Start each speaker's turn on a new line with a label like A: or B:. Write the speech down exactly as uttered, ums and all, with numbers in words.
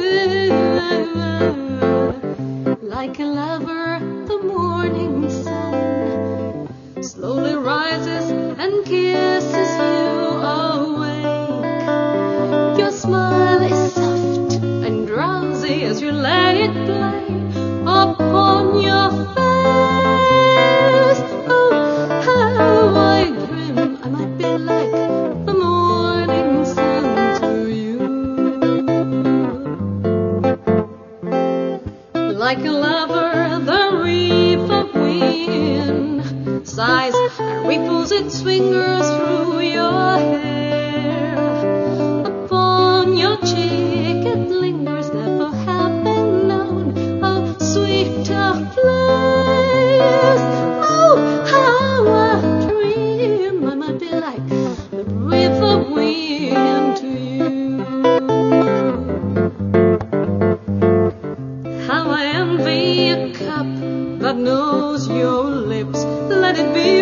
A: Like a lover, the morning sun slowly rises and kisses you awake. Your smile is soft and drowsy as you let it play upon your face. Oh, how I dream I might be like the morning sun to you. Like a lover, the reef of wind sighs and ripples its fingers through your hair. Upon your cheek it lingers, never have been known. Oh, sweet of bliss. Oh, how I dream I might be like the breath of wind to you. How I envy a cup that knows your lips. Let it be